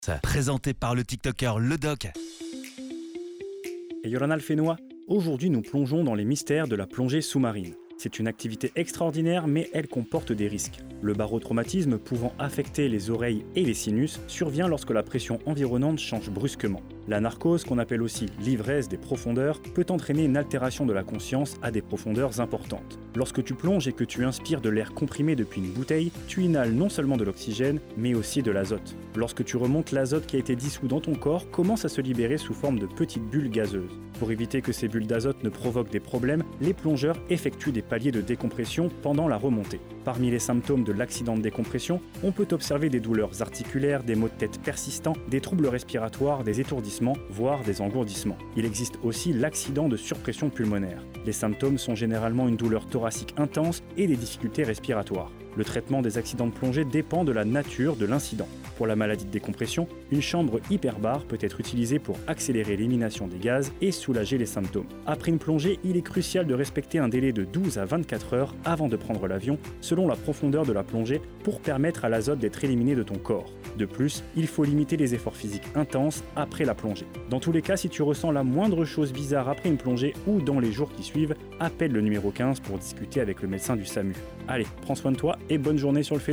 Présenté par le TikToker Le Doc. Et Yorana le Fénois, aujourd'hui nous plongeons dans les mystères de la plongée sous-marine. C'est une activité extraordinaire, mais elle comporte des risques. Le barotraumatisme, pouvant affecter les oreilles et les sinus, survient lorsque la pression environnante change brusquement. La narcose, qu'on appelle aussi l'ivresse des profondeurs, peut entraîner une altération de la conscience à des profondeurs importantes. Lorsque tu plonges et que tu inspires de l'air comprimé depuis une bouteille, tu inhales non seulement de l'oxygène, mais aussi de l'azote. Lorsque tu remontes, l'azote qui a été dissous dans ton corps commence à se libérer sous forme de petites bulles gazeuses. Pour éviter que ces bulles d'azote ne provoquent des problèmes, les plongeurs effectuent des paliers de décompression pendant la remontée. Parmi les symptômes de l'accident de décompression, on peut observer des douleurs articulaires, des maux de tête persistants, des troubles respiratoires, des étourdissements, voire des engourdissements. Il existe aussi l'accident de surpression pulmonaire. Les symptômes sont généralement une douleur thoracique intense et des difficultés respiratoires. Le traitement des accidents de plongée dépend de la nature de l'incident. Pour la maladie de décompression, une chambre hyperbare peut être utilisée pour accélérer l'élimination des gaz et soulager les symptômes. Après une plongée, il est crucial de respecter un délai de 12 à 24 heures avant de prendre l'avion, selon la profondeur de la plongée, pour permettre à l'azote d'être éliminé de ton corps. De plus, il faut limiter les efforts physiques intenses après la plongée. Dans tous les cas, si tu ressens la moindre chose bizarre après une plongée ou dans les jours qui suivent, appelle le numéro 15 pour discuter avec le médecin du SAMU. Allez, prends soin de toi et bonne journée sur le